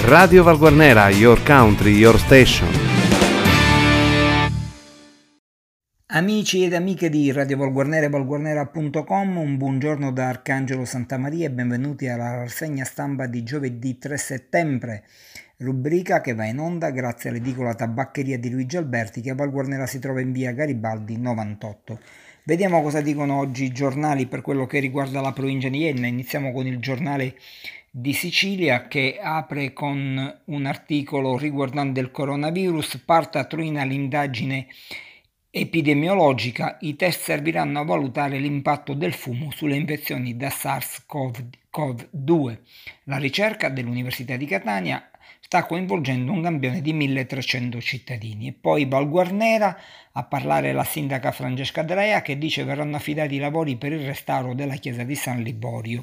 Radio Valguarnera, your country, your station. Amici ed amiche di Radio Valguarnera e valguarnera.com, un buongiorno da Arcangelo Santamaria e benvenuti alla rassegna stampa di giovedì 3 settembre, rubrica che va in onda grazie all'edicola Tabaccheria di Luigi Alberti che a Valguarnera si trova in via Garibaldi 98. Vediamo cosa dicono oggi i giornali per quello che riguarda la provincia di Enna. Iniziamo con il giornale di Sicilia che apre con un articolo riguardante il coronavirus. Parte a Troina l'indagine epidemiologica, i test serviranno a valutare l'impatto del fumo sulle infezioni da SARS-CoV-2. La ricerca dell'Università di Catania sta coinvolgendo un campione di 1300 cittadini. E poi Valguarnera, a parlare la sindaca Francesca Draia, che dice verranno affidati i lavori per il restauro della chiesa di San Liborio.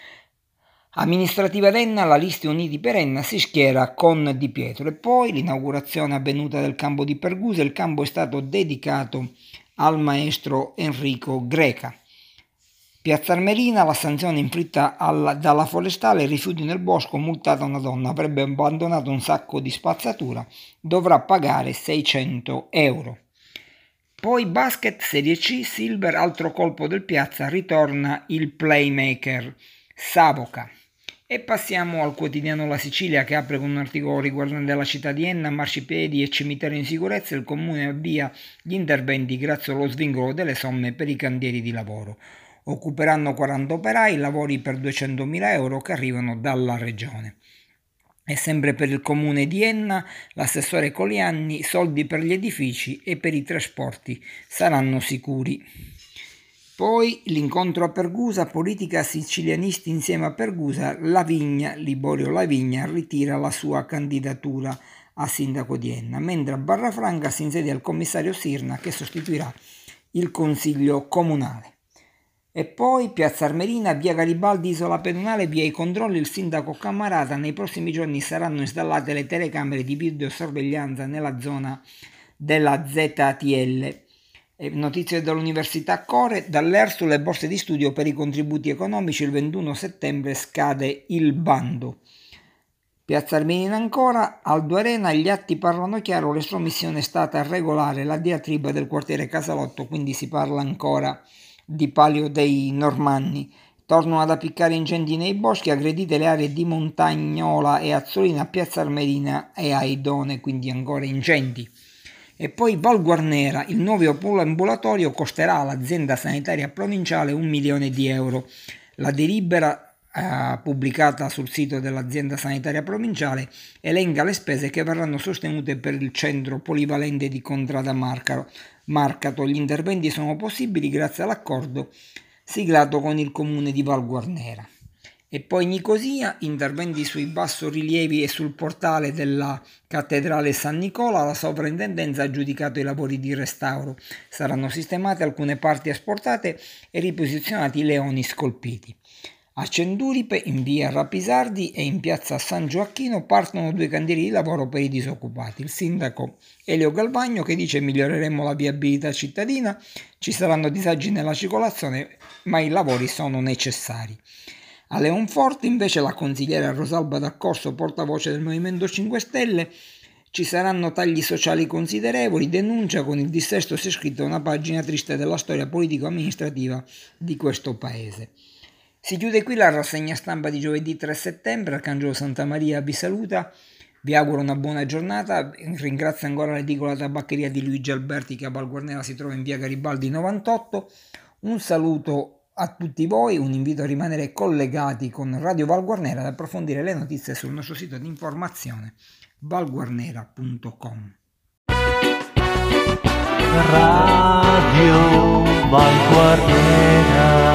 Amministrativa d'Enna, la Lista Uniti per Enna si schiera con Di Pietro. E poi l'inaugurazione avvenuta del campo di Pergusa. Il campo è stato dedicato al maestro Enrico Greca. Piazza Armerina, la sanzione inflitta dalla forestale, rifiuti nel bosco, multata una donna, avrebbe abbandonato un sacco di spazzatura, dovrà pagare 600 euro. Poi basket, Serie C, Silver, altro colpo del Piazza, ritorna il playmaker Savoca. E passiamo al quotidiano La Sicilia che apre con un articolo riguardante la città di Enna, marciapiedi e cimitero in sicurezza. Il comune avvia gli interventi grazie allo svincolo delle somme per i cantieri di lavoro. Occuperanno 40 operai, lavori per 200.000 euro che arrivano dalla regione. E sempre per il comune di Enna, l'assessore Colianni, soldi per gli edifici e per i trasporti saranno sicuri. Poi l'incontro a Pergusa, politica sicilianisti insieme a Pergusa, Liborio Lavigna ritira la sua candidatura a sindaco di Enna, mentre a Barrafranca si insedia il commissario Sirna che sostituirà il consiglio comunale. E poi Piazza Armerina, via Garibaldi, isola pedonale, via i controlli, il sindaco Cammarata, nei prossimi giorni saranno installate le telecamere di videosorveglianza nella zona della ZTL. Notizie dall'Università Core, dall'ERSU le borse di studio per i contributi economici, il 21 settembre scade il bando. Piazza Armerina ancora, Aldo Arena, gli atti parlano chiaro, l'estromissione è stata regolare, la diatriba del quartiere Casalotto, quindi si parla ancora di Palio dei Normanni. Tornano ad appiccare incendi nei boschi, aggredite le aree di Montagnola e Azzolina, Piazza Armerina e Aidone, quindi ancora incendi. E poi Valguarnera, il nuovo ambulatorio costerà all'azienda sanitaria provinciale 1 milione di euro. La delibera pubblicata sul sito dell'azienda sanitaria provinciale elenca le spese che verranno sostenute per il centro polivalente di Contrada Marcato. Gli interventi sono possibili grazie all'accordo siglato con il comune di Valguarnera. E poi Nicosia, interventi sui bassorilievi e sul portale della cattedrale San Nicola, la sovrintendenza ha aggiudicato i lavori di restauro. Saranno sistemate alcune parti asportate e riposizionati i leoni scolpiti. A Cenduripe, in via Rapisardi e in piazza San Gioacchino partono 2 cantieri di lavoro per i disoccupati. Il sindaco Elio Galvagno che dice miglioreremo la viabilità cittadina, ci saranno disagi nella circolazione ma i lavori sono necessari. A Leonforte invece la consigliera Rosalba D'Accorso, portavoce del Movimento 5 Stelle, ci saranno tagli sociali considerevoli, denuncia con il dissesto si è scritta una pagina triste della storia politico-amministrativa di questo paese. Si chiude qui la rassegna stampa di giovedì 3 settembre, Arcangelo Santamaria vi saluta, vi auguro una buona giornata, ringrazio ancora l'edicola Tabaccheria di Luigi Alberti che a Valguarnera si trova in via Garibaldi 98, un saluto a tutti voi, un invito a rimanere collegati con Radio Valguarnera ad approfondire le notizie sul nostro sito di informazione valguarnera.com. Radio Valguarnera.